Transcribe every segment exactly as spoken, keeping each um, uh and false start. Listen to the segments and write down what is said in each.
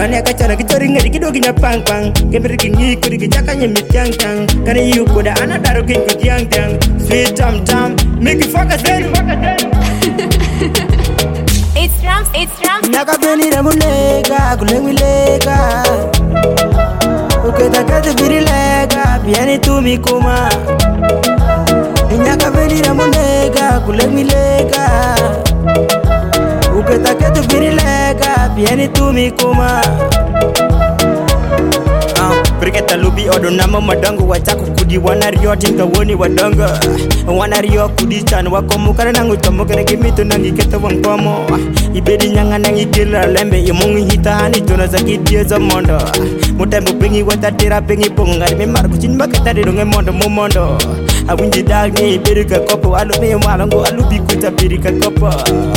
Kane kachana kichori ngari kidogi nya pang pang. Kemri kingi kuri kichaka nye mityang tang. Kane yu kuda anadaro kin kutyang tang. Sweet tam tam, make you fuck us then. It's Rams, it's Rams. Naka beni ramulega, kulengi lega. Uketa kete biri lega, piani tumi kuma. Naka beni ramulega, kulengi lega. Uketa kete biri lega, piani tumi kuma. Brigeta lubi odo nama madango wachaku kudi wanario tinka woni wadanga wanario kudi chan wakomu kana nangu tomo kene gimitu nangi keta wangkomo ibedi nyanga nangi kila lembe imungi hita hani tuna zakiti za mondo mutembu pingi watatira pingi punga me marku chin baketa de donge mondo momondo awinji dagi ibedi ka kopo alu me malango alubi kuta biri ka kopo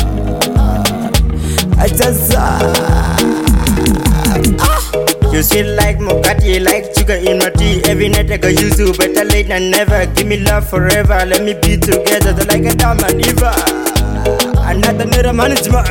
ajaza You sweet like Mokati, like sugar in my tea. Every night I go use you, better late than never. Give me love forever, let me be together like a diamond Eva. Another mirror management.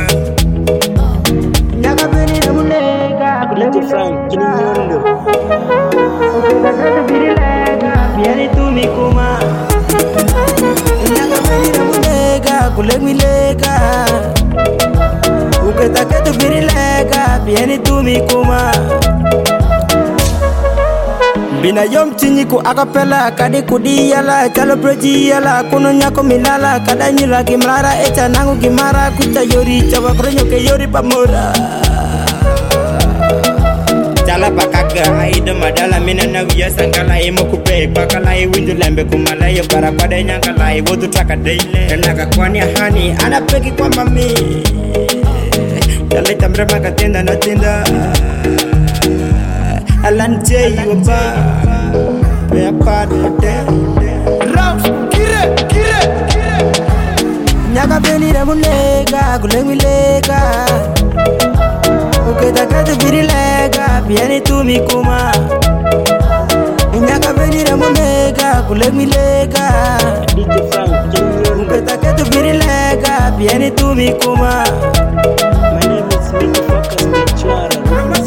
Naga beni na mulega, kuleti Frank, kini nyondo. Uketa kete biri lega, piani tumi kuma. Naga beni na mulega, kuleti lega. Uketa kete biri lega, piani tumi kuma. Bina yom tinyi ku akapela kadi kudi yala chalo proji yala kuno nyako milala kada nyila kimara echa nangu kimara kucha yori chawa kronyo ke yori pamora Chala pakaga aido madala mina na wiya sangala imo kupe pakala i windu lembe kumala yo para pada nyankala i wodu taka daile naka kwani hani ana peki kwa mami Chala tamre makatenda na tenda Alan J, you a bar, we a part of them. Rams, kire, kire, kire. Nyaga beni na mulega, kulengi lega. Uketa kete biri lega, piani tumi kuma. Nyaga beni na mulega, kulengi lega. Uketa kete biri lega, piani tumi kuma. My name is Mickey Focus Bichara.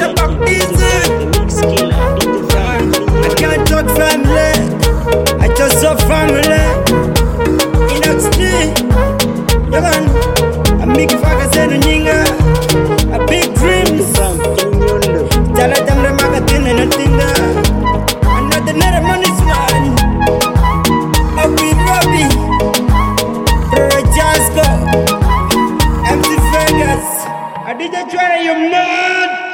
I can't talk family, I just saw family. In X D, yeah man, I make it fuck a nyinga, a big dreams. Tell them the magatin and nothing there. Another net money's man. I'll be Robbie, Jasco, M C Vegas. I did a try, you mad.